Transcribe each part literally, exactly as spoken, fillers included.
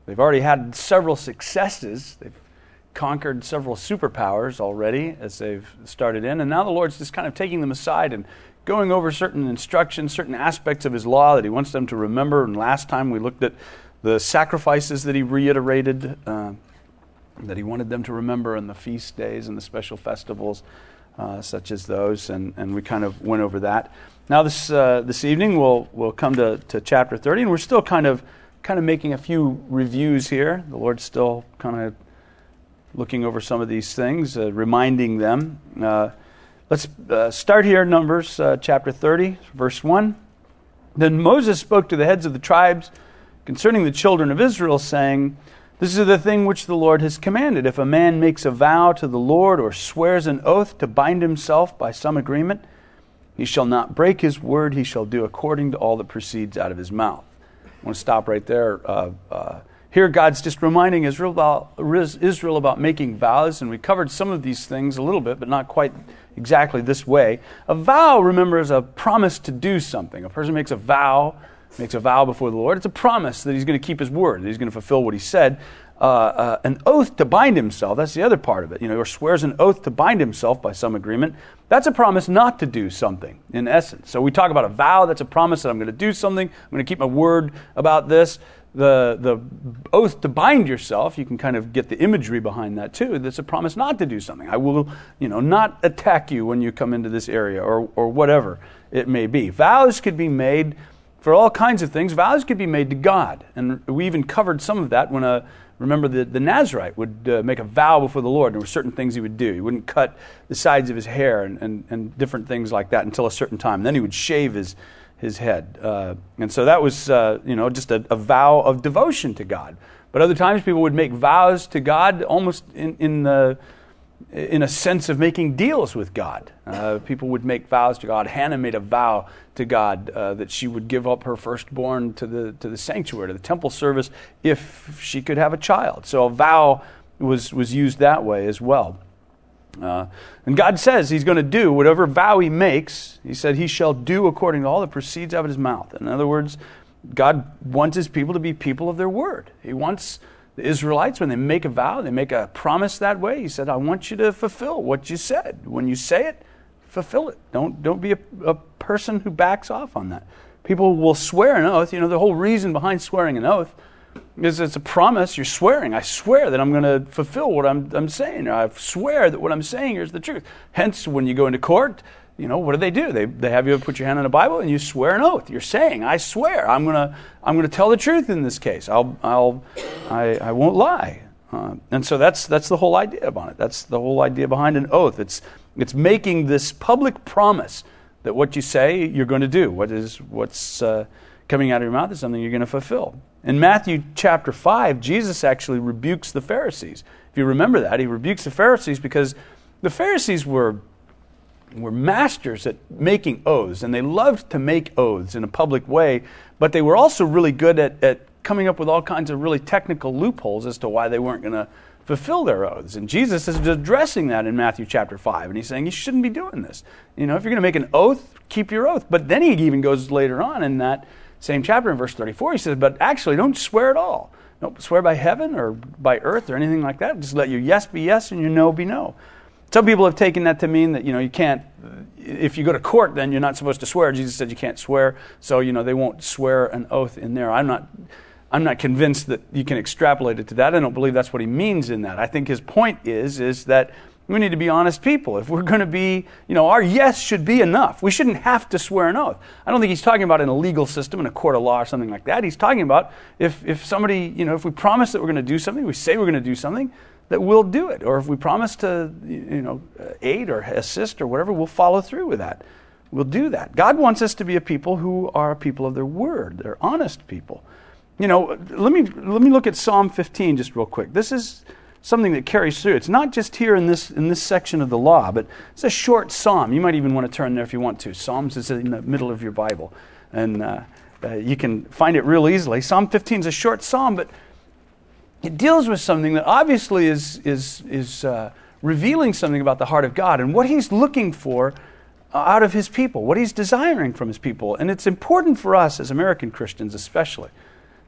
They've already had several successes. They've conquered several superpowers already as they've started in. And now the Lord's just kind of taking them aside and going over certain instructions, certain aspects of his law that he wants them to remember. And last time we looked at the sacrifices that he reiterated, uh, that he wanted them to remember, and the feast days and the special festivals, uh, such as those. And, and we kind of went over that. Now this uh, this evening we'll we'll come to, to chapter thirty, and we're still kind of kind of making a few reviews here. The Lord's still kind of looking over some of these things, uh, reminding them. Uh, let's uh, start here, Numbers uh, chapter thirty, verse one. Then Moses spoke to the heads of the tribes concerning the children of Israel, saying, "This is the thing which the Lord has commanded. If a man makes a vow to the Lord or swears an oath to bind himself by some agreement, he shall not break his word. He shall do according to all that proceeds out of his mouth." I want to stop right there. Uh, uh, here God's just reminding Israel about, Israel about making vows, and we covered some of these things a little bit, but not quite exactly this way. A vow, remember, is a promise to do something. A person makes a vow, makes a vow before the Lord. It's a promise that he's going to keep his word, that he's going to fulfill what he said. Uh, uh, an oath to bind himself, that's the other part of it, you know, or swears an oath to bind himself by some agreement. That's a promise not to do something, in essence. So we talk about a vow, that's a promise that I'm going to do something, I'm going to keep my word about this. The the oath to bind yourself, you can kind of get the imagery behind that too. That's a promise not to do something. I will, you know, not attack you when you come into this area, or or whatever it may be. Vows could be made for all kinds of things. Vows could be made to God, and we even covered some of that when a Remember, the, the Nazarite would uh, make a vow before the Lord. There were certain things he would do. He wouldn't cut the sides of his hair and, and, and different things like that until a certain time. Then he would shave his his head. Uh, and so that was, uh, you know, just a, a vow of devotion to God. But other times people would make vows to God almost in, in the in a sense of making deals with God. Uh, people would make vows to God. Hannah made a vow to God uh, that she would give up her firstborn to the to the sanctuary, to the temple service, if she could have a child. So a vow was was used that way as well. Uh, and God says he's going to do whatever vow he makes. He said he shall do according to all that proceeds out of his mouth. In other words, God wants his people to be people of their word. He wants the Israelites, when they make a vow, they make a promise that way. He said, I want you to fulfill what you said. When you say it, fulfill it. Don't don't be a, a person who backs off on that. People will swear an oath. You know, the whole reason behind swearing an oath is it's a promise. You're swearing. I swear that I'm going to fulfill what I'm I'm saying. I swear that what I'm saying here is the truth. Hence, when you go into court, you know, what do they do? They they have you put your hand on a Bible and you swear an oath. You're saying, I swear, I'm gonna I'm gonna tell the truth in this case. I'll I'll I, I won't lie. Uh, and so that's that's the whole idea about it. That's the whole idea behind an oath. It's it's making this public promise that what you say you're going to do. What is what's uh, coming out of your mouth is something you're going to fulfill. In Matthew chapter five, Jesus actually rebukes the Pharisees. If you remember that, he rebukes the Pharisees because the Pharisees were were masters at making oaths, and they loved to make oaths in a public way, but they were also really good at, at coming up with all kinds of really technical loopholes as to why they weren't going to fulfill their oaths. And Jesus is addressing that in Matthew chapter five, and he's saying you shouldn't be doing this. You know, if you're going to make an oath, keep your oath. But then he even goes later on in that same chapter in verse thirty-four, he says, but actually don't swear at all. Don't swear by heaven or by earth or anything like that. Just let your yes be yes and your no be no. Some people have taken that to mean that, you know, you can't, if you go to court, then you're not supposed to swear. Jesus said you can't swear, so, you know, they won't swear an oath in there. I'm not I'm not convinced that you can extrapolate it to that. I don't believe that's what he means in that. I think his point is, is that we need to be honest people. If we're going to be, you know, our yes should be enough. We shouldn't have to swear an oath. I don't think he's talking about in a legal system, in a court of law or something like that. He's talking about if, if somebody, you know, if we promise that we're going to do something, we say we're going to do something, that we'll do it. Or if we promise to, you know, aid or assist or whatever, we'll follow through with that. We'll do that. God wants us to be a people who are a people of their word. They're honest people. You know, let me let me look at Psalm fifteen just real quick. This is something that carries through. It's not just here in this in this section of the law, but it's a short psalm. You might even want to turn there if you want to. Psalms is in the middle of your Bible, and uh, uh, you can find it real easily. Psalm fifteen is a short psalm, but it deals with something that obviously is is is uh, revealing something about the heart of God and what he's looking for out of his people, what he's desiring from his people. And it's important for us as American Christians especially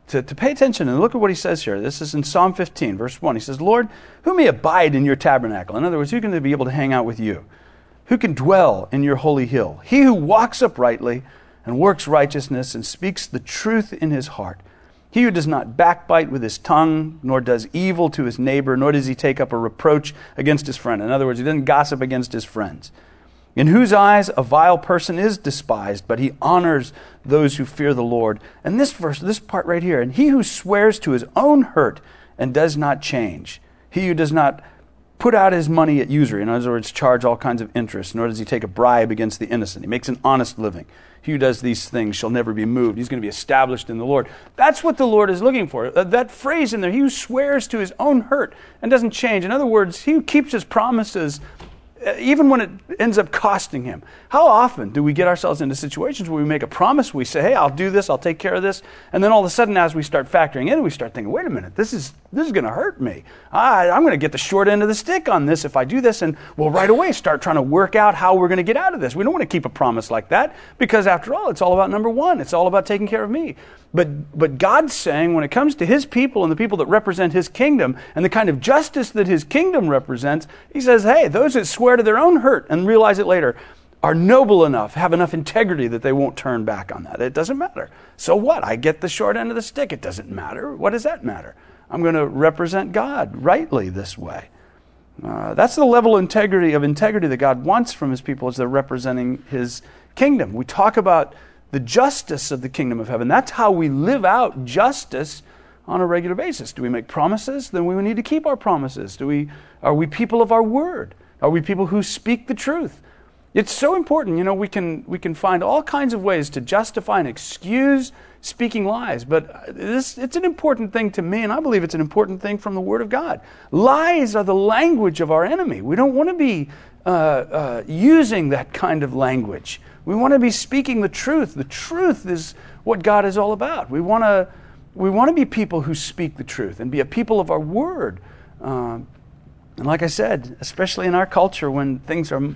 to, to pay attention and look at what he says here. This is in Psalm fifteen, verse one. He says, Lord, who may abide in your tabernacle? In other words, who can be able to hang out with you? Who can dwell in your holy hill? He who walks uprightly and works righteousness and speaks the truth in his heart. He who does not backbite with his tongue, nor does evil to his neighbor, nor does he take up a reproach against his friend. In other words, he doesn't gossip against his friends. In whose eyes a vile person is despised, but he honors those who fear the Lord. And this verse, this part right here, and he who swears to his own hurt and does not change. He who does not put out his money at usury, in other words, charge all kinds of interest, nor does he take a bribe against the innocent. He makes an honest living. He who does these things shall never be moved. He's going to be established in the Lord. That's what the Lord is looking for. Uh, that phrase in there, he who swears to his own hurt and doesn't change. In other words, he who keeps his promises even when it ends up costing him. How often do we get ourselves into situations where we make a promise, we say, hey, I'll do this, I'll take care of this, and then all of a sudden as we start factoring in, we start thinking, wait a minute, this is this is going to hurt me. I, I'm going to get the short end of the stick on this if I do this, and we'll right away start trying to work out how we're going to get out of this. We don't want to keep a promise like that because after all, it's all about number one. It's all about taking care of me. But but God's saying when it comes to his people and the people that represent his kingdom and the kind of justice that his kingdom represents, he says, hey, those that swear to their own hurt and realize it later are noble enough, have enough integrity that they won't turn back on that. It doesn't matter. So what? I get the short end of the stick. It doesn't matter. What does that matter? I'm going to represent God rightly this way. Uh, that's the level of integrity, of integrity that God wants from his people as they're representing his kingdom. We talk about the justice of the kingdom of heaven. That's how we live out justice on a regular basis. Do we make promises? Then we need to keep our promises. Do we? Are we people of our word? Are we people who speak the truth? It's so important. You know, we can we can find all kinds of ways to justify and excuse speaking lies, but this it's an important thing to me, and I believe it's an important thing from the Word of God. Lies are the language of our enemy. We don't want to be uh, uh, using that kind of language. We want to be speaking the truth. The truth is what God is all about. We want to we want to be people who speak the truth and be a people of our word. Um, and like I said, especially in our culture when things are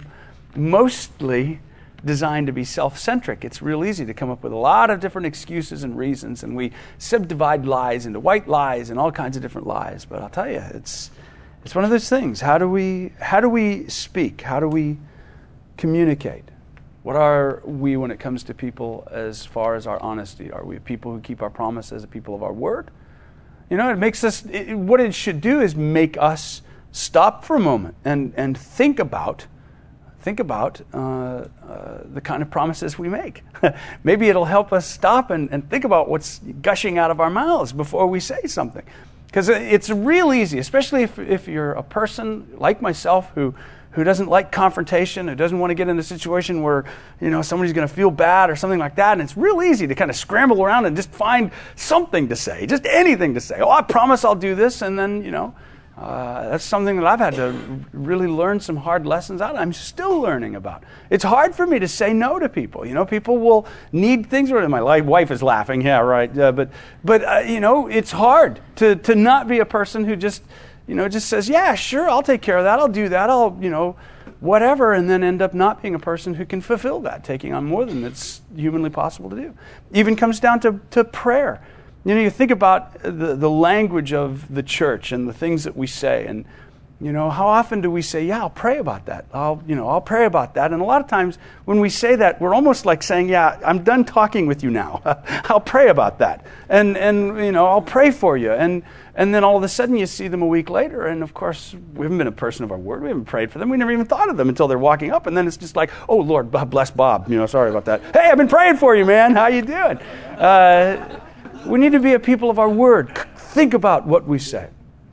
mostly designed to be self-centric, it's real easy to come up with a lot of different excuses and reasons, and we subdivide lies into white lies and all kinds of different lies. But I'll tell you, it's it's one of those things. How do we how do we speak? How do we communicate? What are we when it comes to people as far as our honesty? Are we people who keep our promises, a people of our word? You know, it makes us, it, what it should do is make us stop for a moment and, and think about, think about uh, uh, the kind of promises we make. Maybe it'll help us stop and, and think about what's gushing out of our mouths before we say something. Because it's real easy, especially if, if you're a person like myself who who doesn't like confrontation, who doesn't want to get in a situation where, you know, somebody's going to feel bad or something like that. And it's real easy to kind of scramble around and just find something to say, just anything to say. Oh, I promise I'll do this. And then, you know, uh, that's something that I've had to really learn some hard lessons out. I'm still learning about. It's hard for me to say no to people. You know, people will need things. My wife is laughing. Yeah, right. Uh, but, but uh, you know, it's hard to, to not be a person who just, you know, just says, yeah, sure, I'll take care of that. I'll do that. I'll, you know, whatever. And then end up not being a person who can fulfill that, taking on more than it's humanly possible to do. Even comes down to, to prayer. You know, you think about the, the language of the church and the things that we say. And, you know, how often do we say, yeah, I'll pray about that. I'll, you know, I'll pray about that. And a lot of times when we say that, we're almost like saying, yeah, I'm done talking with you now. I'll pray about that. And, and you know, I'll pray for you. And And then all of a sudden you see them a week later, and of course, we haven't been a person of our word. We haven't prayed for them. We never even thought of them until they're walking up, and then it's just like, oh, Lord, bless Bob. You know, sorry about that. Hey, I've been praying for you, man. How you doing? Uh, we need to be a people of our word. Think about what we say.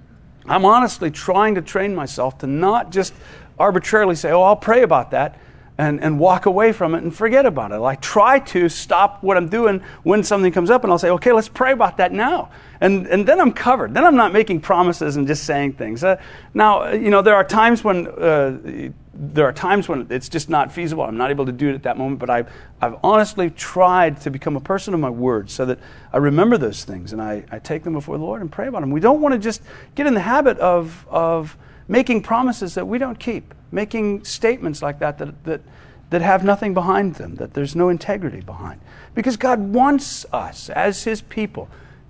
I'm honestly trying to train myself to not just arbitrarily say, oh, I'll pray about that, and, and walk away from it and forget about it. I try to stop what I'm doing when something comes up, and I'll say, okay, let's pray about that now. And and then I'm covered. Then I'm not making promises and just saying things. Uh, now, you know, there are times when uh, there are times when it's just not feasible. I'm not able to do it at that moment. But I've I've honestly tried to become a person of my word, so that I remember those things and I, I take them before the Lord and pray about them. We don't want to just get in the habit of of making promises that we don't keep, making statements like that that that that have nothing behind them, that there's no integrity behind. Because God wants us as His people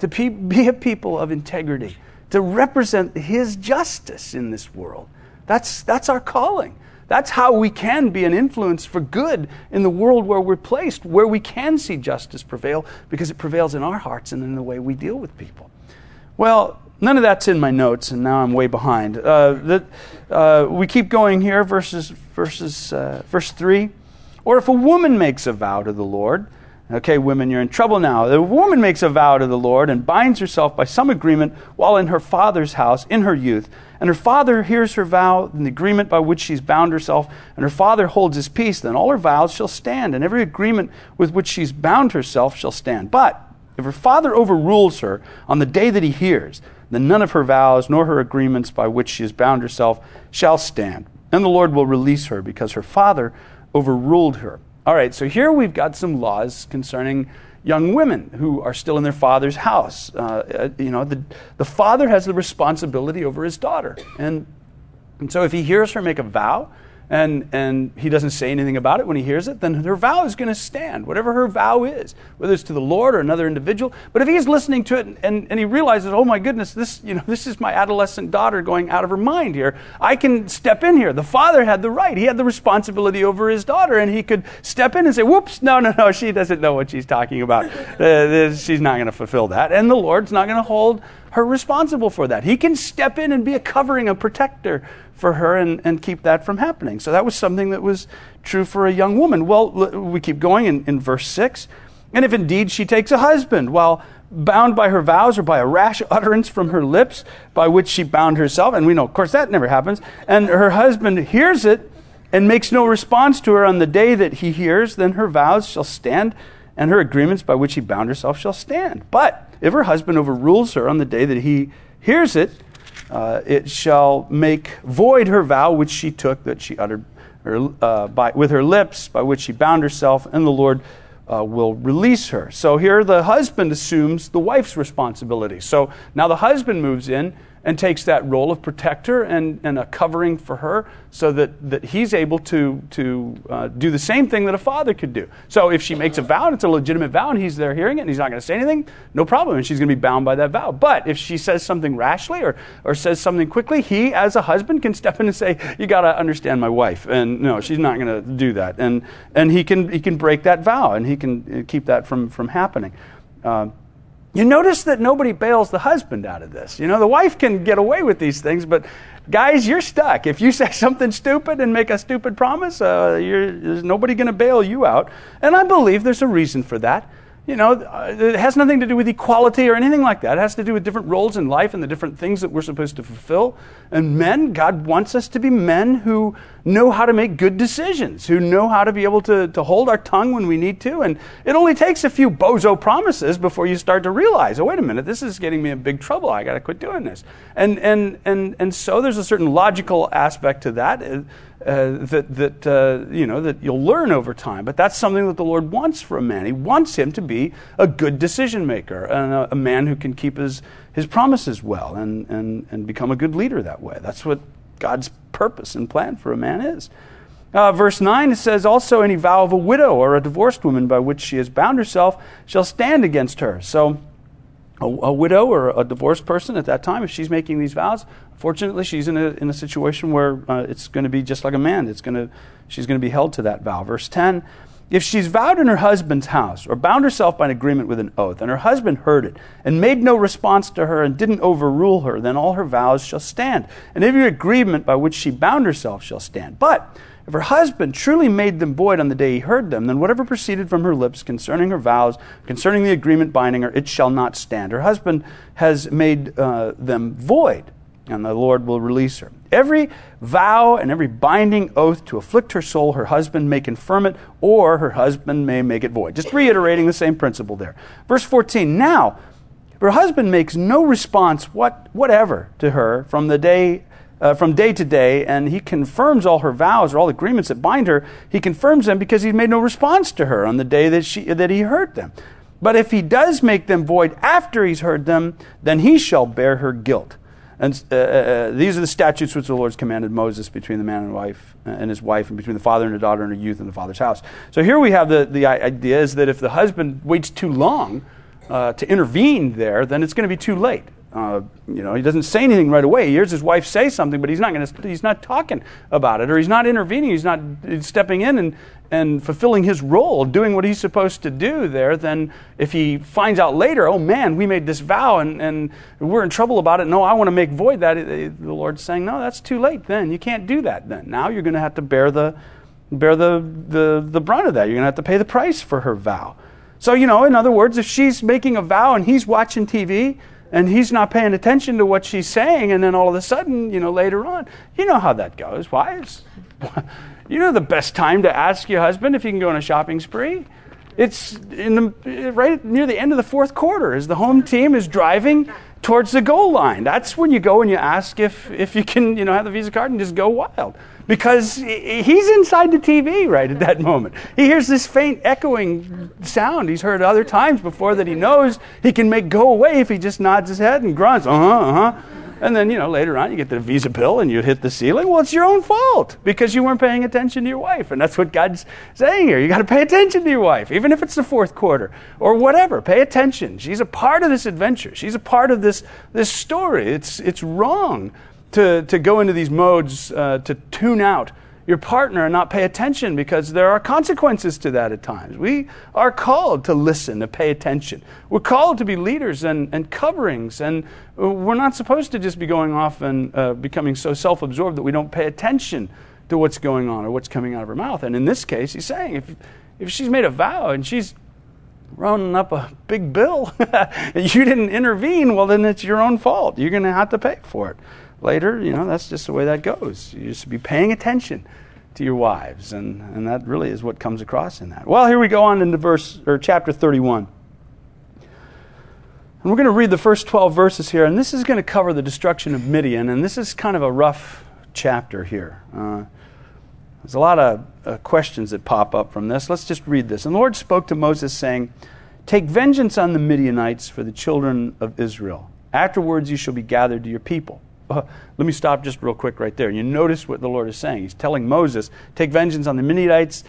to pe- be a people of integrity, to represent his justice in this world. That's, that's our calling. That's how we can be an influence for good in the world where we're placed, where we can see justice prevail, because it prevails in our hearts and in the way we deal with people. Well, none of that's in my notes, and now I'm way behind. Uh, the, uh, we keep going here, verses, verses, uh, verse three. Or if a woman makes a vow to the Lord, okay, women, you're in trouble now. The woman makes a vow to the Lord and binds herself by some agreement while in her father's house in her youth, and her father hears her vow and the agreement by which she's bound herself, and her father holds his peace, then all her vows shall stand, and every agreement with which she's bound herself shall stand. But if her father overrules her on the day that he hears, then none of her vows nor her agreements by which she has bound herself shall stand. And the Lord will release her because her father overruled her. All right, so here we've got some laws concerning young women who are still in their father's house. Uh, you know, the, the father has the responsibility over his daughter. And, and so if he hears her make a vow, and and he doesn't say anything about it when he hears it, then her vow is going to stand, whatever her vow is, whether it's to the Lord or another individual. But if he's listening to it and, and, and he realizes, oh my goodness, this you know this is my adolescent daughter going out of her mind here, I can step in here. The father had the right. He had the responsibility over his daughter, and he could step in and say, whoops, no, no, no, she doesn't know what she's talking about. Uh, she's not going to fulfill that. And the Lord's not going to hold her responsible for that. He can step in and be a covering, a protector for her, and, and keep that from happening. So that was something that was true for a young woman. Well, we keep going in, in verse six. And if indeed she takes a husband, while bound by her vows or by a rash utterance from her lips by which she bound herself, and we know, of course, that never happens, and her husband hears it and makes no response to her on the day that he hears, then her vows shall stand, and her agreements by which she bound herself shall stand. But if her husband overrules her on the day that he hears it, uh, it shall make void her vow which she took, that she uttered her, uh, by, with her lips, by which she bound herself, and the Lord uh, will release her. So here the husband assumes the wife's responsibility. So now the husband moves in and takes that role of protector and, and a covering for her, so that, that he's able to, to uh, do the same thing that a father could do. So if she makes a vow and it's a legitimate vow and he's there hearing it and he's not going to say anything, no problem, and she's going to be bound by that vow. But if she says something rashly or, or says something quickly, he as a husband can step in and say, you got to understand my wife, and no, she's not going to do that. And and he can he can break that vow, and he can keep that from, from happening. Uh, You notice that nobody bails the husband out of this. You know, the wife can get away with these things, but guys, you're stuck. If you say something stupid and make a stupid promise, uh, you're, there's nobody going to bail you out. And I believe there's a reason for that. You know, it has nothing to do with equality or anything like that. It has to do with different roles in life and the different things that we're supposed to fulfill. And men, God wants us to be men who know how to make good decisions, who know how to be able to, to hold our tongue when we need to. And it only takes a few bozo promises before you start to realize, oh, wait a minute, this is getting me in big trouble. I got to quit doing this. And and and and so there's a certain logical aspect to that. Uh, that that uh, you know that you'll learn over time, but that's something that the Lord wants for a man. He wants him to be a good decision maker and a, a man who can keep his his promises well and and and become a good leader that way. That's what God's purpose and plan for a man is. Uh, verse nine, it says, also any vow of a widow or a divorced woman by which she has bound herself shall stand against her. So a, a widow or a divorced person at that time, if she's making these vows, fortunately, she's in a in a situation where uh, it's going to be just like a man. It's going to she's going to be held to that vow. Verse ten, if she's vowed in her husband's house or bound herself by an agreement with an oath, and her husband heard it and made no response to her and didn't overrule her, then all her vows shall stand, and every agreement by which she bound herself shall stand. But if her husband truly made them void on the day he heard them, then whatever proceeded from her lips concerning her vows, concerning the agreement binding her, it shall not stand. Her husband has made uh, them void, and the Lord will release her. Every vow and every binding oath to afflict her soul, her husband may confirm it, or her husband may make it void. Just reiterating the same principle there. Verse fourteen, now, if her husband makes no response what, whatever to her from the day uh, from day to day, and he confirms all her vows or all agreements that bind her, he confirms them because he made no response to her on the day that she that he heard them. But if he does make them void after he's heard them, then he shall bear her guilt. And uh, uh, these are the statutes which the Lord commanded Moses between the man and wife uh, and his wife, and between the father and the daughter and her youth in the father's house. So here we have the, the idea is that if the husband waits too long uh, to intervene there, then it's going to be too late. Uh, you know, he doesn't say anything right away. He hears his wife say something, but he's not going to. He's not talking about it, or he's not intervening. He's not stepping in and and fulfilling his role, doing what he's supposed to do there. Then, if he finds out later, oh man, we made this vow and and we're in trouble about it. No, I want to make void that. The Lord's saying, no, that's too late. Then you can't do that. Then now you're going to have to bear the bear the the the brunt of that. You're going to have to pay the price for her vow. So you know, in other words, if she's making a vow and he's watching T V. And he's not paying attention to what she's saying, and then all of a sudden, you know, later on, you know how that goes. Why is, you know, the best time to ask your husband if he can go on a shopping spree? It's in the right near the end of the fourth quarter, as the home team is driving towards the goal line. That's when you go and you ask if if you can, you know, have the Visa card and just go wild. Because he's inside the T V right at that moment. He hears this faint echoing sound he's heard other times before that he knows he can make go away if he just nods his head and grunts, uh-huh, uh-huh. And then, you know, later on you get the Visa bill and you hit the ceiling. Well, it's your own fault because you weren't paying attention to your wife. And that's what God's saying here. You got to pay attention to your wife, even if it's the fourth quarter or whatever. Pay attention. She's a part of this adventure. She's a part of this, this story. It's, it's wrong to, to go into these modes uh, to tune out your partner and not pay attention, because there are consequences to that at times. We are called to listen, to pay attention. We're called to be leaders and, and coverings, and we're not supposed to just be going off and uh, becoming so self-absorbed that we don't pay attention to what's going on or what's coming out of her mouth. And in this case, he's saying if if she's made a vow and she's running up a big bill and you didn't intervene, well, then it's your own fault. You're going to have to pay for it. Later, you know, that's just the way that goes. You just be paying attention to your wives, and, and that really is what comes across in that. Well, here we go on into verse or chapter thirty-one. And we're going to read the first twelve verses here, and this is going to cover the destruction of Midian, and this is kind of a rough chapter here. Uh, there's a lot of uh, questions that pop up from this. Let's just read this. And the Lord spoke to Moses, saying, "Take vengeance on the Midianites for the children of Israel. Afterwards you shall be gathered to your people." Uh, let me stop just real quick right there. You notice what the Lord is saying. He's telling Moses, take vengeance on the Midianites,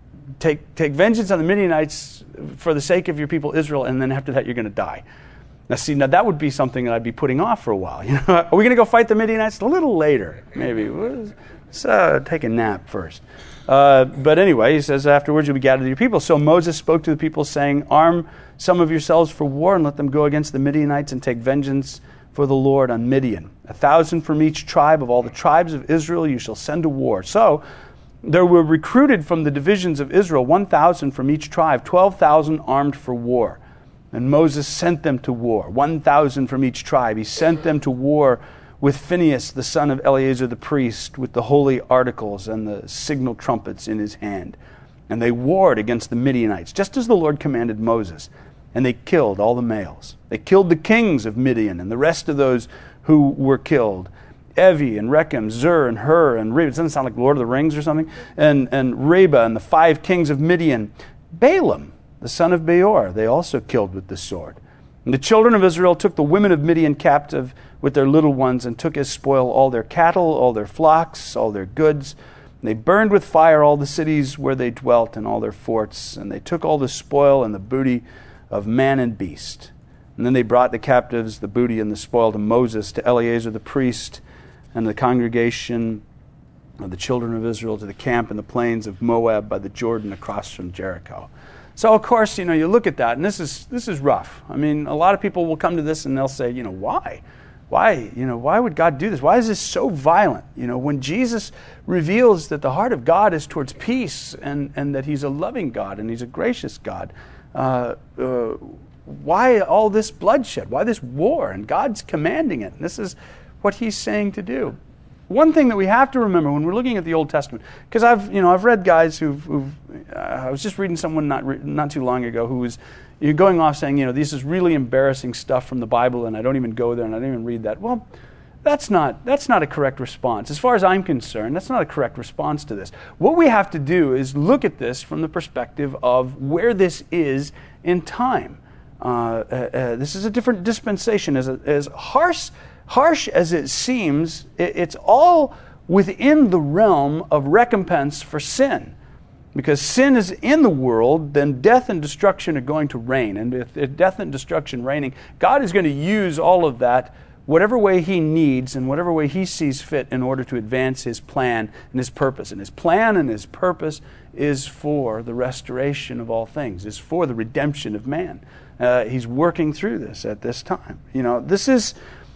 take, take vengeance on the Midianites for the sake of your people Israel, and then after that you're going to die. Now see, now that would be something that I'd be putting off for a while. You know, are we going to go fight the Midianites? A little later, maybe. Let's uh, take a nap first. Uh, but anyway, he says, afterwards you'll be gathered to your people. So Moses spoke to the people, saying, arm some of yourselves for war, and let them go against the Midianites and take vengeance for the Lord on Midian. A thousand from each tribe of all the tribes of Israel you shall send to war. So there were recruited from the divisions of Israel one thousand from each tribe, twelve thousand armed for war. And Moses sent them to war, one thousand from each tribe. He sent them to war with Phinehas, the son of Eleazar the priest, with the holy articles and the signal trumpets in his hand. And they warred against the Midianites, just as the Lord commanded Moses. And they killed all the males. They killed the kings of Midian and the rest of those who were killed. Evi and Rechem, Zur and Hur and Reba. Doesn't it sound like Lord of the Rings or something? And, and Reba and the five kings of Midian. Balaam, the son of Beor, they also killed with the sword. And the children of Israel took the women of Midian captive with their little ones and took as spoil all their cattle, all their flocks, all their goods. And they burned with fire all the cities where they dwelt and all their forts. And they took all the spoil and the booty of man and beast. And then they brought the captives, the booty and the spoil to Moses, to Eleazar the priest, and the congregation of the children of Israel, to the camp in the plains of Moab by the Jordan across from Jericho. So of course, you know, you look at that, and this is this is rough. I mean, a lot of people will come to this and they'll say, you know, why? Why, you know, why would God do this? Why is this so violent? You know, when Jesus reveals that the heart of God is towards peace and, and that he's a loving God and he's a gracious God, Uh, uh, why all this bloodshed? Why this war? And God's commanding it. And this is what he's saying to do. One thing that we have to remember when we're looking at the Old Testament, because I've, you know, I've read guys who've, who've uh, I was just reading someone not re- not too long ago who was you know, going off saying, you know, this is really embarrassing stuff from the Bible, and I don't even go there, and I don't even read that. Well, That's not that's not a correct response. As far as I'm concerned, that's not a correct response to this. What we have to do is look at this from the perspective of where this is in time. Uh, uh, uh, this is a different dispensation. As, a, as harsh, harsh as it seems, it, it's all within the realm of recompense for sin. Because sin is in the world, then death and destruction are going to reign. And if death and destruction reigning, God is going to use all of that whatever way he needs and whatever way he sees fit in order to advance his plan and his purpose. And his plan and his purpose is for the restoration of all things, is for the redemption of man. Uh, he's working through this at this time. You know, this is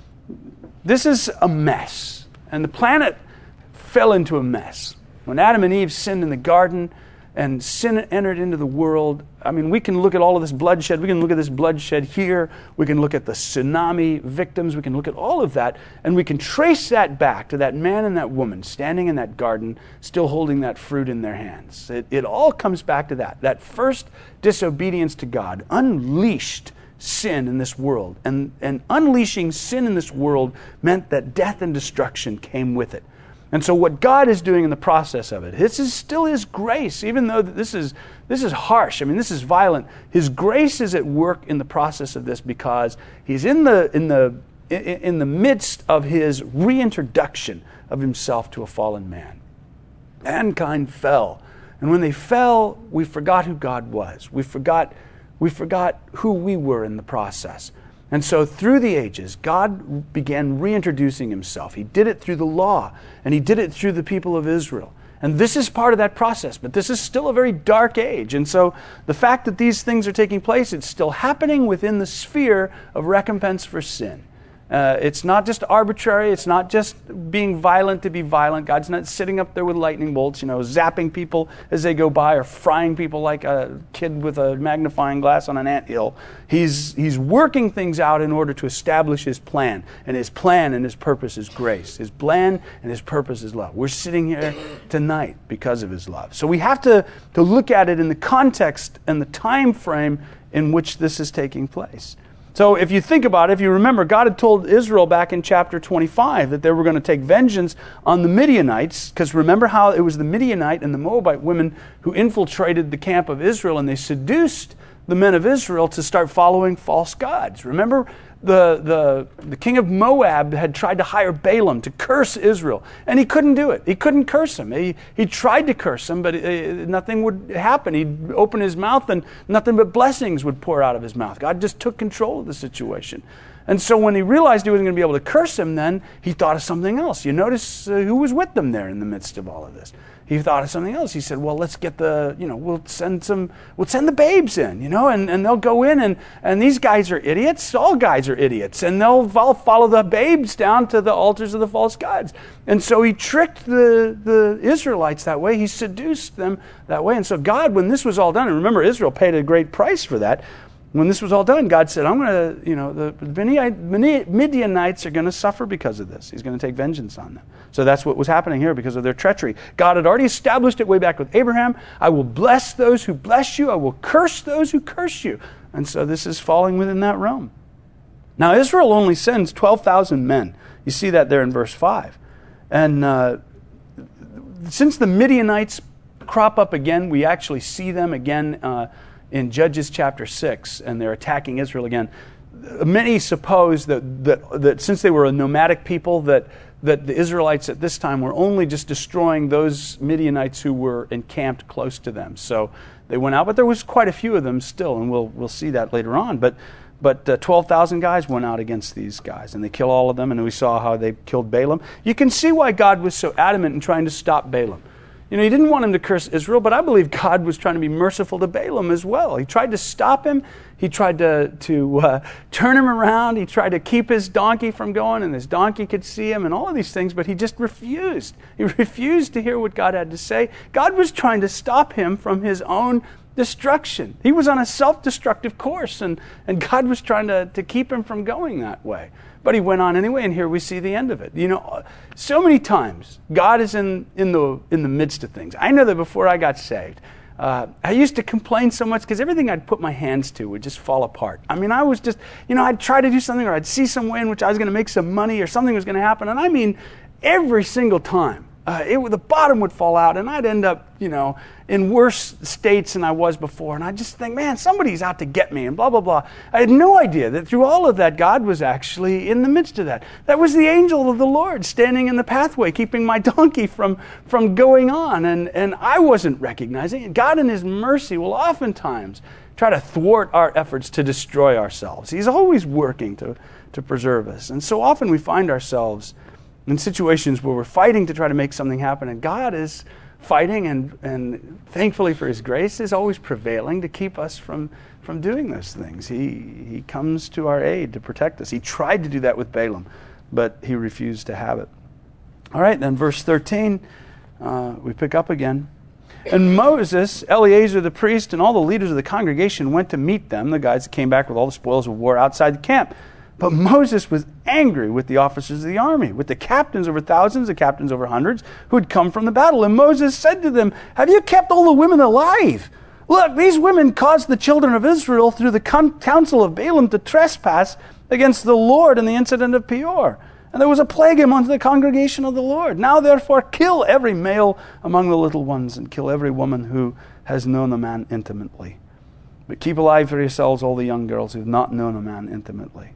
this is a mess. And the planet fell into a mess. When Adam and Eve sinned in the garden and sin entered into the world, I mean, we can look at all of this bloodshed. We can look at this bloodshed here. We can look at the tsunami victims. We can look at all of that. And we can trace that back to that man and that woman standing in that garden, still holding that fruit in their hands. It, it all comes back to that. That first disobedience to God unleashed sin in this world. And, and unleashing sin in this world meant that death and destruction came with it. And so what God is doing in the process of it, this is still His grace, even though this is this is harsh. I mean, this is violent. His grace is at work in the process of this because He's in the in the in the midst of His reintroduction of Himself to a fallen man. Mankind fell, and when they fell, we forgot who God was. We forgot we forgot who we were in the process. And so through the ages, God began reintroducing Himself. He did it through the law, and He did it through the people of Israel. And this is part of that process, but this is still a very dark age. And so the fact that these things are taking place, it's still happening within the sphere of recompense for sin. Uh, it's not just arbitrary. It's not just being violent to be violent. God's not sitting up there with lightning bolts, you know, zapping people as they go by or frying people like a kid with a magnifying glass on an anthill. He's, he's working things out in order to establish His plan. And His plan and His purpose is grace. His plan and His purpose is love. We're sitting here tonight because of His love. So we have to, to look at it in the context and the time frame in which this is taking place. So if you think about it, if you remember, God had told Israel back in chapter twenty-five that they were going to take vengeance on the Midianites, because remember how it was the Midianite and the Moabite women who infiltrated the camp of Israel, and they seduced the men of Israel to start following false gods. Remember, the, the, the king of Moab had tried to hire Balaam to curse Israel, and he couldn't do it. He couldn't curse him. He, he tried to curse him, but it, nothing would happen. He'd open his mouth, and nothing but blessings would pour out of his mouth. God just took control of the situation. And so when he realized he wasn't going to be able to curse him, then he thought of something else. You notice uh, who was with them there in the midst of all of this. He thought of something else. He said, well, let's get the, you know, we'll send some, we'll send the babes in, you know, and, and they'll go in, and, and these guys are idiots. All guys are idiots. And they'll all follow the babes down to the altars of the false gods. And so he tricked the, the Israelites that way. He seduced them that way. And so God, when this was all done, and remember, Israel paid a great price for that. When this was all done, God said, I'm going to, you know, the Midianites are going to suffer because of this. He's going to take vengeance on them. So that's what was happening here because of their treachery. God had already established it way back with Abraham. I will bless those who bless you. I will curse those who curse you. And so this is falling within that realm. Now, Israel only sends twelve thousand men. You see that there in verse five. And uh, since the Midianites crop up again, we actually see them again uh, in Judges chapter six, and they're attacking Israel again. Many suppose that, that, that since they were a nomadic people, that, that the Israelites at this time were only just destroying those Midianites who were encamped close to them. So they went out, but there was quite a few of them still, and we'll we'll see that later on. But but uh, twelve thousand guys went out against these guys, and they killed all of them, and we saw how they killed Balaam. You can see why God was so adamant in trying to stop Balaam. You know, he didn't want him to curse Israel, but I believe God was trying to be merciful to Balaam as well. He tried to stop him. He tried to, to uh, turn him around. He tried to keep his donkey from going, and his donkey could see him and all of these things, but he just refused. He refused to hear what God had to say. God was trying to stop him from his own destruction. He was on a self-destructive course, and, and God was trying to, to keep him from going that way. But he went on anyway, and here we see the end of it. You know, so many times, God is in, in, the, in the midst of things. I know that before I got saved, uh, I used to complain so much because everything I'd put my hands to would just fall apart. I mean, I was just, you know, I'd try to do something, or I'd see some way in which I was going to make some money, or something was going to happen. And I mean, every single time, uh, it, the bottom would fall out, and I'd end up, you know, in worse states than I was before. And I just think, man, somebody's out to get me, and blah, blah, blah. I had no idea that through all of that, God was actually in the midst of that. That was the angel of the Lord standing in the pathway, keeping my donkey from, from going on. And, and I wasn't recognizing it. God in his mercy will oftentimes try to thwart our efforts to destroy ourselves. He's always working to, to preserve us. And so often we find ourselves in situations where we're fighting to try to make something happen, and God is fighting, and, and thankfully for his grace, is always prevailing to keep us from, from doing those things. He, he comes to our aid to protect us. He tried to do that with Balaam, but he refused to have it. All right, then verse thirteen, uh, we pick up again. And Moses, Eleazar the priest, and all the leaders of the congregation went to meet them, the guys that came back with all the spoils of war, outside the camp. But Moses was angry with the officers of the army, with the captains over thousands, the captains over hundreds, who had come from the battle. And Moses said to them, "Have you kept all the women alive? Look, these women caused the children of Israel through the con- counsel of Balaam to trespass against the Lord in the incident of Peor. And there was a plague among the congregation of the Lord. Now therefore kill every male among the little ones, and kill every woman who has known a man intimately. But keep alive for yourselves all the young girls who have not known a man intimately."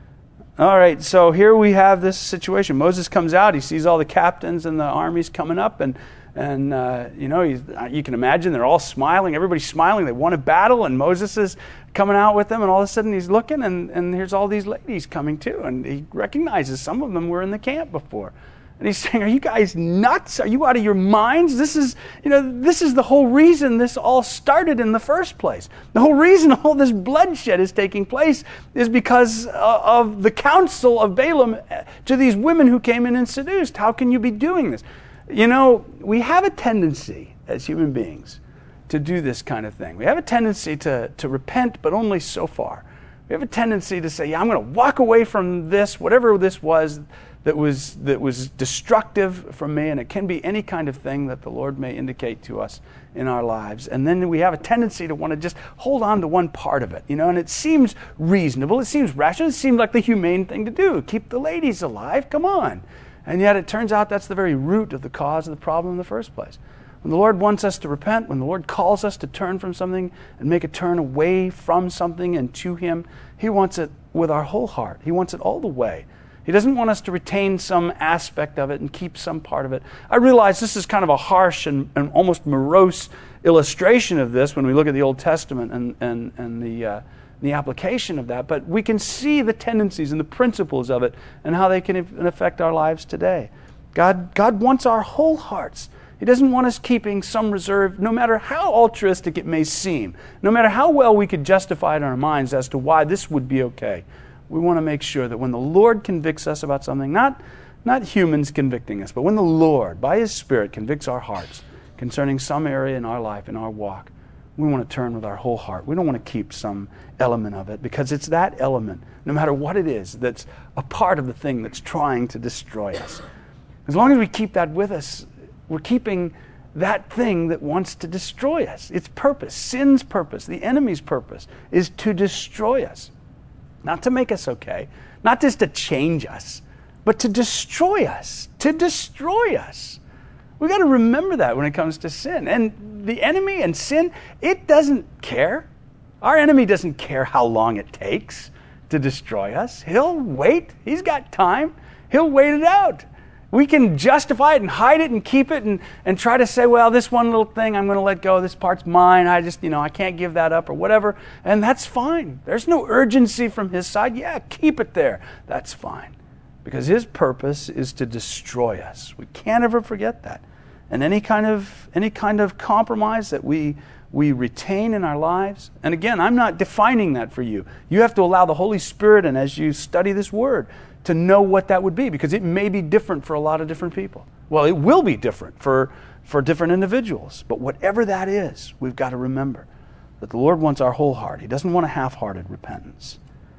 All right, so here we have this situation. Moses comes out. He sees all the captains and the armies coming up, and and uh, you know, he's, you can imagine they're all smiling. Everybody's smiling. They won a battle, and Moses is coming out with them. And all of a sudden, he's looking, and and here's all these ladies coming too, and he recognizes some of them were in the camp before. And he's saying, "Are you guys nuts? Are you out of your minds? This is, you know, this is the whole reason this all started in the first place. The whole reason all this bloodshed is taking place is because uh, of the counsel of Balaam to these women who came in and seduced. How can you be doing this?" You know, we have a tendency as human beings to do this kind of thing. We have a tendency to, to repent, but only so far. We have a tendency to say, "Yeah, I'm going to walk away from this, whatever this was, that was that was destructive from me," and it can be any kind of thing that the Lord may indicate to us in our lives. And then we have a tendency to want to just hold on to one part of it, you know, and it seems reasonable, it seems rational, it seems like the humane thing to do. Keep the ladies alive, come on. And yet it turns out that's the very root of the cause of the problem in the first place. When the Lord wants us to repent, when the Lord calls us to turn from something and make a turn away from something and to him, he wants it with our whole heart. He wants it all the way. He doesn't want us to retain some aspect of it and keep some part of it. I realize this is kind of a harsh and, and almost morose illustration of this when we look at the Old Testament and, and, and the, uh, the application of that, but we can see the tendencies and the principles of it and how they can affect our lives today. God, God wants our whole hearts. He doesn't want us keeping some reserve, no matter how altruistic it may seem, no matter how well we could justify it in our minds as to why this would be okay. We want to make sure that when the Lord convicts us about something, not, not humans convicting us, but when the Lord, by his Spirit, convicts our hearts concerning some area in our life, in our walk, we want to turn with our whole heart. We don't want to keep some element of it, because it's that element, no matter what it is, that's a part of the thing that's trying to destroy us. As long as we keep that with us, we're keeping that thing that wants to destroy us. Its purpose, sin's purpose, the enemy's purpose, is to destroy us. Not to make us okay, not just to change us, but to destroy us, to destroy us. We've got to remember that when it comes to sin. And the enemy and sin, it doesn't care. Our enemy doesn't care how long it takes to destroy us. He'll wait. He's got time. He'll wait it out. We can justify it and hide it and keep it and, and try to say, well, this one little thing I'm going to let go. This part's mine. I just, you know, I can't give that up or whatever. And that's fine. There's no urgency from his side. Yeah, keep it there. That's fine. Because his purpose is to destroy us. We can't ever forget that. And any kind of any kind of compromise that we we retain in our lives. And again, I'm not defining that for you. You have to allow the Holy Spirit, and as you study this word, to know what that would be, because it may be different for a lot of different people. Well, it will be different for, for different individuals. But whatever that is, we've got to remember that the Lord wants our whole heart. He doesn't want a half-hearted repentance.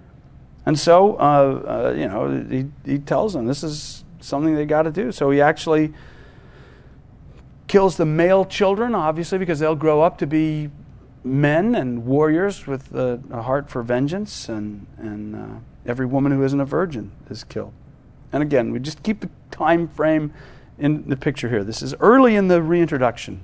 And so, uh, uh, you know, he, he tells them this is something they got to do. So he actually kills the male children, obviously, because they'll grow up to be men and warriors with a, a heart for vengeance, and, and uh, every woman who isn't a virgin is killed. And again, we just keep the time frame in the picture here. This is early in the reintroduction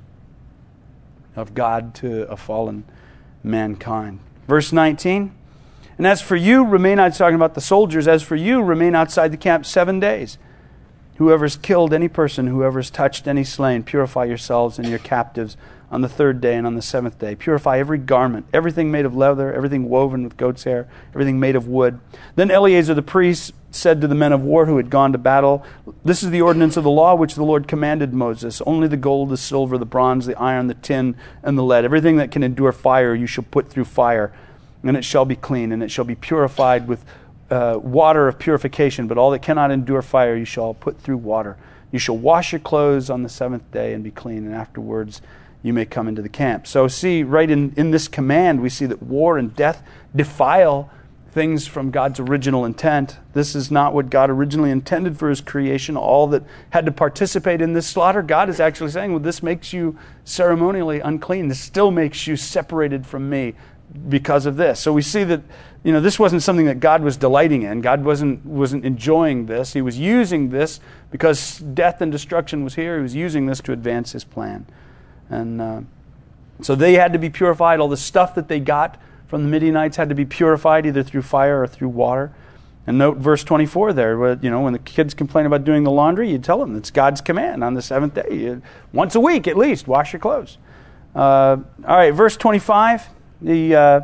of God to a fallen mankind. Verse nineteen, and as for you, remain, I'm talking about the soldiers, as for you, remain outside the camp seven days. Whoever's killed any person, whoever's touched any slain, purify yourselves and your captives on the third day and on the seventh day. Purify every garment, everything made of leather, everything woven with goat's hair, everything made of wood. Then Eleazar the priest said to the men of war who had gone to battle, this is the ordinance of the law which the Lord commanded Moses. Only the gold, the silver, the bronze, the iron, the tin, and the lead, everything that can endure fire, you shall put through fire, and it shall be clean, and it shall be purified with uh, water of purification. But all that cannot endure fire, you shall put through water. You shall wash your clothes on the seventh day and be clean, and afterwards you may come into the camp. So see, right in, in this command, we see that war and death defile things from God's original intent. This is not what God originally intended for his creation. All that had to participate in this slaughter, God is actually saying, well, this makes you ceremonially unclean. This still makes you separated from me because of this. So we see that, you know, this wasn't something that God was delighting in. God wasn't wasn't enjoying this. He was using this because death and destruction was here. He was using this to advance his plan. And uh, so they had to be purified. All the stuff that they got from the Midianites had to be purified either through fire or through water. And note verse twenty-four there, where, you know, when the kids complain about doing the laundry, you tell them it's God's command on the seventh day. You, once a week at least, wash your clothes. Uh, all right, verse twenty-five. The uh,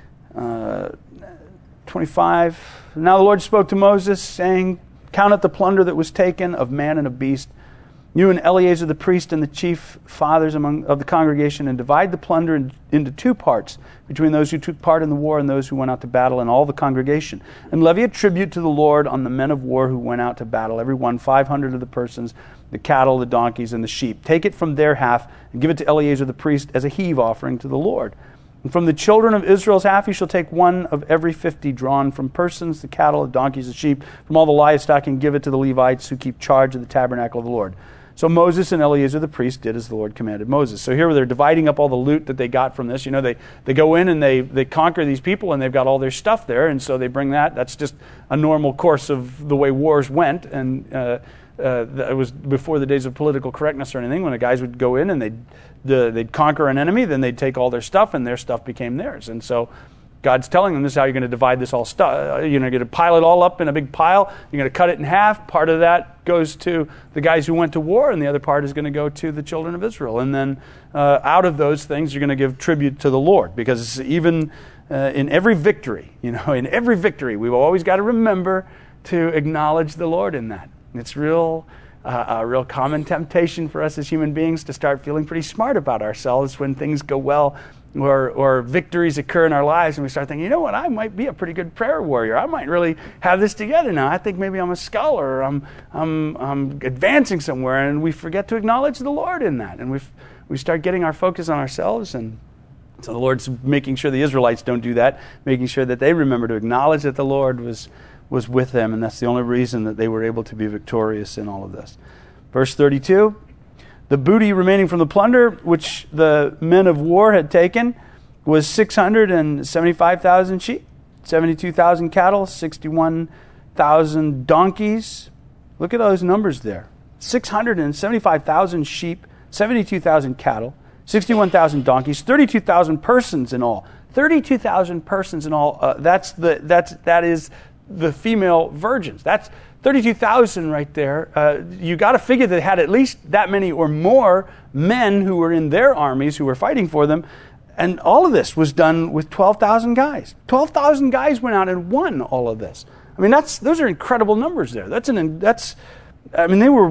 uh, twenty-five. Now the Lord spoke to Moses, saying, count up the plunder that was taken of man and of beast. You and Eleazar the priest and the chief fathers among of the congregation, and divide the plunder in, into two parts between those who took part in the war and those who went out to battle, and all the congregation. And levy a tribute to the Lord on the men of war who went out to battle, every one five hundred of the persons, the cattle, the donkeys, and the sheep. Take it from their half and give it to Eleazar the priest as a heave offering to the Lord. And from the children of Israel's half you shall take one of every fifty drawn from persons, the cattle, the donkeys, the sheep, from all the livestock, and give it to the Levites who keep charge of the tabernacle of the Lord. So Moses and Eleazar the priest did as the Lord commanded Moses. So here they're dividing up all the loot that they got from this. You know, they, they go in and they, they conquer these people, and they've got all their stuff there, and so they bring that. That's just a normal course of the way wars went, and uh, uh, it was before the days of political correctness or anything, when the guys would go in and they'd, the, they'd conquer an enemy, then they'd take all their stuff, and their stuff became theirs. And so God's telling them, this is how you're going to divide this all stuff. You're going to pile it all up in a big pile. You're going to cut it in half. Part of that goes to the guys who went to war, and the other part is going to go to the children of Israel. And then uh, out of those things, you're going to give tribute to the Lord, because even uh, in every victory, you know, in every victory, we've always got to remember to acknowledge the Lord in that. It's real. Uh, a real common temptation for us as human beings to start feeling pretty smart about ourselves when things go well, or or victories occur in our lives, and we start thinking, you know what, I might be a pretty good prayer warrior. I might really have this together now. I think maybe I'm a scholar, or I'm I'm, I'm advancing somewhere, and we forget to acknowledge the Lord in that, and we we start getting our focus on ourselves. And so the Lord's making sure the Israelites don't do that, making sure that they remember to acknowledge that the Lord was was with them, and that's the only reason that they were able to be victorious in all of this. Verse thirty-two, the booty remaining from the plunder which the men of war had taken was six hundred seventy-five thousand sheep, seventy-two thousand cattle, sixty-one thousand donkeys. Look at those numbers there. six hundred seventy-five thousand sheep, seventy-two thousand cattle, sixty-one thousand donkeys, thirty-two thousand persons in all. thirty-two thousand persons in all. Uh, that's the that's that is the female virgins. That's thirty-two thousand right there. Uh, you got to figure they had at least that many or more men who were in their armies who were fighting for them. And all of this was done with twelve thousand guys. twelve thousand guys went out and won all of this. I mean, that's those are incredible numbers there. That's an that's I mean, they were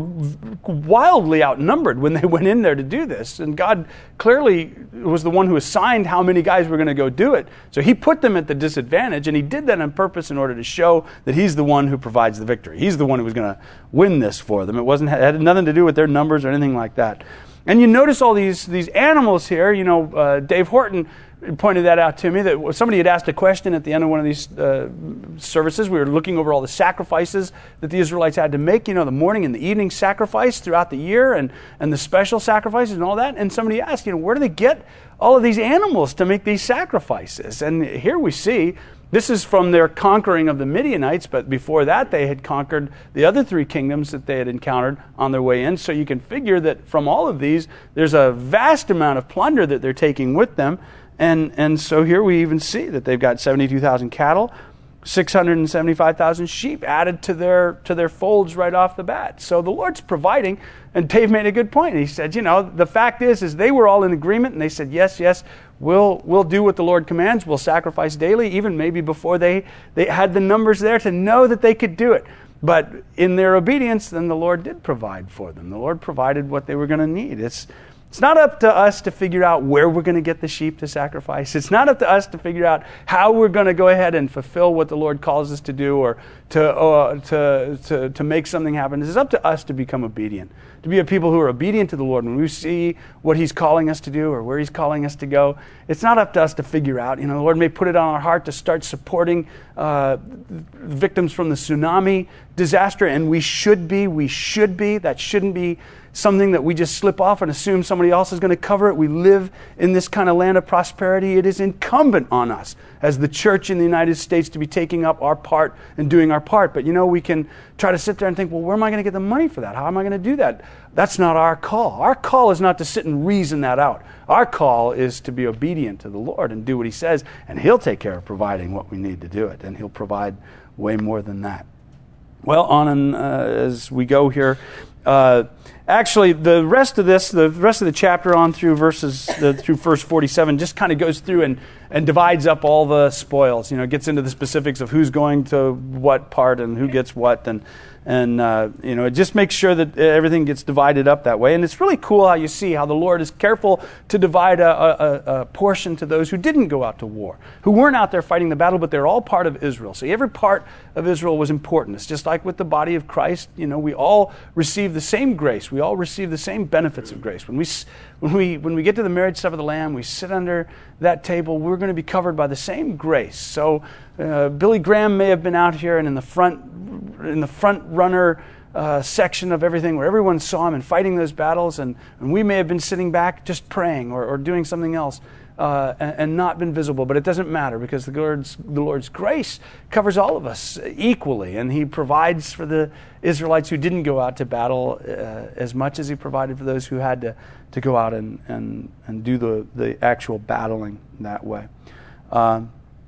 wildly outnumbered when they went in there to do this. And God clearly was the one who assigned how many guys were going to go do it. So he put them at the disadvantage, and he did that on purpose in order to show that he's the one who provides the victory. He's the one who was going to win this for them. It wasn't it had nothing to do with their numbers or anything like that. And you notice all these these animals here. You know, uh, Dave Horton pointed that out to me, that somebody had asked a question at the end of one of these uh, services. We were looking over all the sacrifices that the Israelites had to make, you know, the morning and the evening sacrifice throughout the year, and, and the special sacrifices and all that. And somebody asked, you know, where do they get all of these animals to make these sacrifices? And here we see This is from their conquering of the Midianites, but before that they had conquered the other three kingdoms that they had encountered on their way in. So you can figure that from all of these, there's a vast amount of plunder that they're taking with them. And, and so here we even see that they've got seventy-two thousand cattle, six hundred seventy-five thousand sheep added to their to their folds right off the bat. So the Lord's providing, and Dave made a good point. He said, you know, the fact is, is they were all in agreement, and they said, yes, yes, we'll we'll do what the Lord commands. We'll sacrifice daily, even maybe before they, they had the numbers there to know that they could do it. But in their obedience, then the Lord did provide for them. The Lord provided what they were going to need. It's It's not up to us to figure out where we're going to get the sheep to sacrifice. It's not up to us to figure out how we're going to go ahead and fulfill what the Lord calls us to do, or to uh, to, to to make something happen. It's up to us to become obedient, to be a people who are obedient to the Lord. When we see what He's calling us to do or where He's calling us to go, it's not up to us to figure out. You know, the Lord may put it on our heart to start supporting uh, victims from the tsunami disaster, and we should be. We should be. That shouldn't be something that we just slip off and assume somebody else is going to cover it. We live in this kind of land of prosperity. It is incumbent on us as the church in the United States to be taking up our part and doing our part. But you know, we can try to sit there and think, well, where am I going to get the money for that? How am I going to do that? That's not our call. Our call is not to sit and reason that out. Our call is to be obedient to the Lord and do what He says, and He'll take care of providing what we need to do it, and He'll provide way more than that. Well, on and, uh, as we go here, uh, actually, the rest of this, the rest of the chapter on through verses the, through verse forty-seven, just kind of goes through and, and divides up all the spoils. You know, gets into the specifics of who's going to what part and who gets what, and and uh, you know, it just makes sure that everything gets divided up that way. And it's really cool how you see how the Lord is careful to divide a, a, a portion to those who didn't go out to war, who weren't out there fighting the battle, but they're all part of Israel. So every part of Israel was important. It's just like with the body of Christ. You know, we all receive the same grace. We all receive the same benefits of grace. When we when we when we get to the marriage supper of the Lamb, we sit under that table. We're going to be covered by the same grace. So uh, Billy Graham may have been out here and in the front in the front runner uh, section of everything, where everyone saw him and fighting those battles, and, and we may have been sitting back just praying or, or doing something else. Uh, and, and not been visible, but it doesn't matter, because the Lord's, the Lord's grace covers all of us equally, and He provides for the Israelites who didn't go out to battle uh, as much as He provided for those who had to, to go out and, and, and do the, the actual battling that way. Um,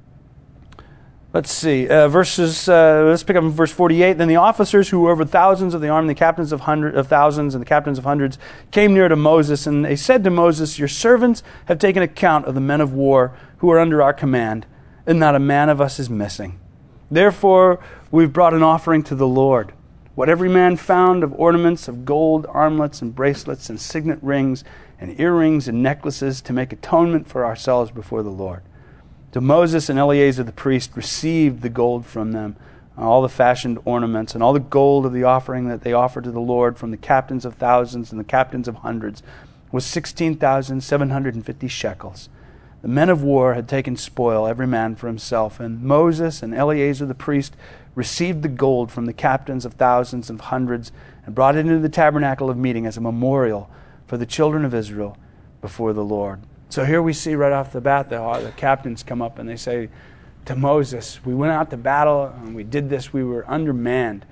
Let's see, uh, verses, uh, let's pick up in verse forty-eight. Then the officers who were over thousands of the army, the captains of, hundred, of thousands and the captains of hundreds, came near to Moses, and they said to Moses, "Your servants have taken account of the men of war who are under our command, and not a man of us is missing. Therefore we've brought an offering to the Lord. What every man found of ornaments of gold, armlets and bracelets and signet rings and earrings and necklaces, to make atonement for ourselves before the Lord." So Moses and Eleazar the priest received the gold from them, all the fashioned ornaments, and all the gold of the offering that they offered to the Lord from the captains of thousands and the captains of hundreds was sixteen thousand seven hundred fifty shekels. The men of war had taken spoil, every man for himself, and Moses and Eleazar the priest received the gold from the captains of thousands and hundreds and brought it into the tabernacle of meeting as a memorial for the children of Israel before the Lord. So here we see right off the bat the, the captains come up and they say to Moses, "We went out to battle and we did this. We were undermanned.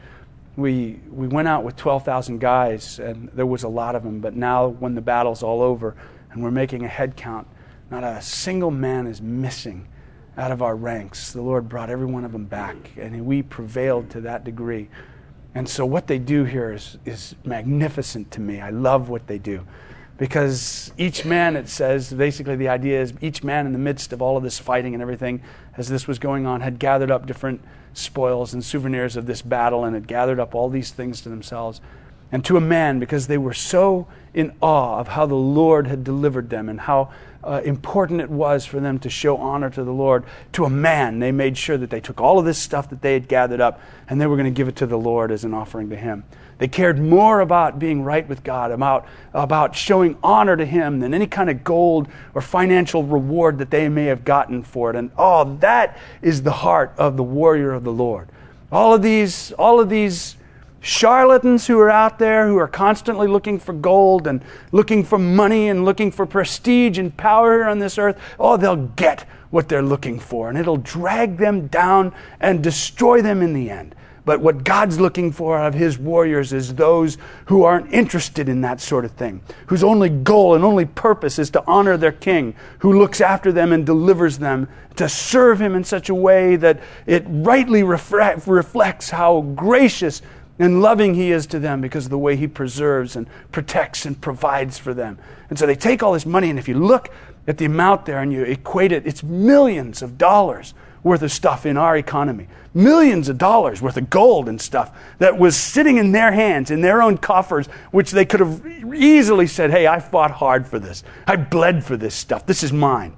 We we went out with twelve thousand guys, and there was a lot of them. But now when the battle's all over and we're making a head count, not a single man is missing out of our ranks. The Lord brought every one of them back, and we prevailed to that degree." And so what they do here is, is magnificent to me. I love what they do. Because each man, it says, basically the idea is each man in the midst of all of this fighting and everything, as this was going on, had gathered up different spoils and souvenirs of this battle, and had gathered up all these things to themselves. And to a man, because they were so in awe of how the Lord had delivered them and how uh, important it was for them to show honor to the Lord, to a man, they made sure that they took all of this stuff that they had gathered up and they were going to give it to the Lord as an offering to Him. They cared more about being right with God, about, about showing honor to Him than any kind of gold or financial reward that they may have gotten for it. And oh, that is the heart of the warrior of the Lord. All of these, all of these charlatans who are out there who are constantly looking for gold and looking for money and looking for prestige and power here on this earth, oh, they'll get what they're looking for, and it'll drag them down and destroy them in the end. But what God's looking for out of His warriors is those who aren't interested in that sort of thing, whose only goal and only purpose is to honor their King, who looks after them and delivers them, to serve Him in such a way that it rightly refre- reflects how gracious and loving He is to them because of the way He preserves and protects and provides for them. And so they take all this money, and if you look at the amount there and you equate it, it's millions of dollars worth of stuff in our economy. Millions of dollars worth of gold and stuff that was sitting in their hands, in their own coffers, which they could have easily said, hey, I fought hard for this. I bled for this stuff. This is mine.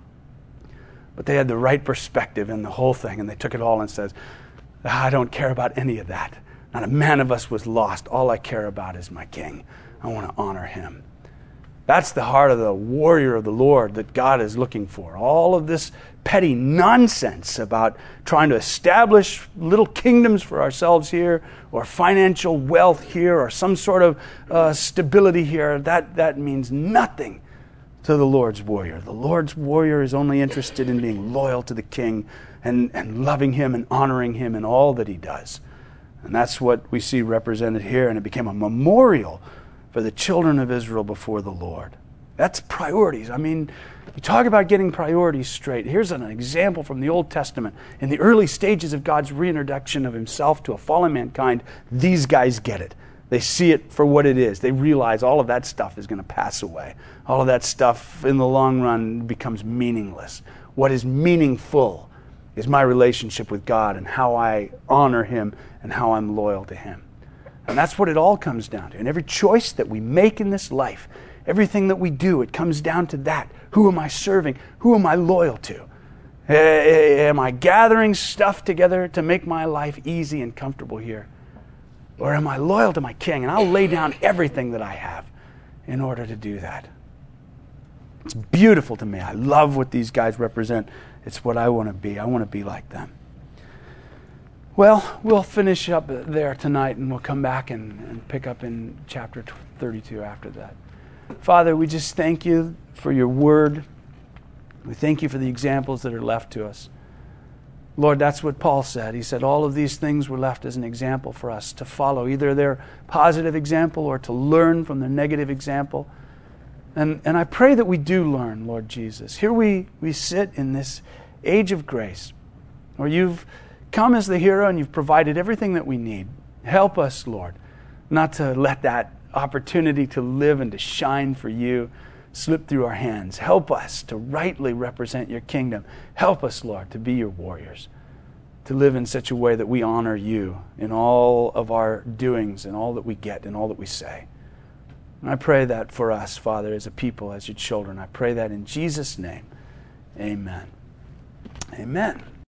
But they had the right perspective in the whole thing, and they took it all and says, I don't care about any of that. Not a man of us was lost. All I care about is my King. I want to honor Him. That's the heart of the warrior of the Lord that God is looking for. All of this petty nonsense about trying to establish little kingdoms for ourselves here, or financial wealth here, or some sort of uh, stability here, that, that means nothing to the Lord's warrior. The Lord's warrior is only interested in being loyal to the King and, and loving Him and honoring Him in all that He does. And that's what we see represented here, and it became a memorial for the children of Israel before the Lord. That's priorities. I mean, you talk about getting priorities straight. Here's an example from the Old Testament. In the early stages of God's reintroduction of Himself to a fallen mankind, these guys get it. They see it for what it is. They realize all of that stuff is going to pass away. All of that stuff in the long run becomes meaningless. What is meaningful is my relationship with God and how I honor Him and how I'm loyal to Him. And that's what it all comes down to. And every choice that we make in this life, everything that we do, it comes down to that. Who am I serving? Who am I loyal to? Uh, am I gathering stuff together to make my life easy and comfortable here? Or am I loyal to my King? And I'll lay down everything that I have in order to do that. It's beautiful to me. I love what these guys represent. It's what I want to be. I want to be like them. Well, we'll finish up there tonight, and we'll come back and, and pick up in chapter thirty-two after that. Father, we just thank You for Your word. We thank You for the examples that are left to us. Lord, that's what Paul said. He said all of these things were left as an example for us to follow, either their positive example or to learn from their negative example. And, and I pray that we do learn, Lord Jesus. Here we, we sit in this age of grace, where You've come as the hero and You've provided everything that we need. Help us, Lord, not to let that opportunity to live and to shine for You slip through our hands. Help us to rightly represent Your kingdom. Help us, Lord, to be Your warriors, to live in such a way that we honor You in all of our doings and all that we get and all that we say. And I pray that for us, Father, as a people, as Your children. I pray that in Jesus' name. Amen. Amen.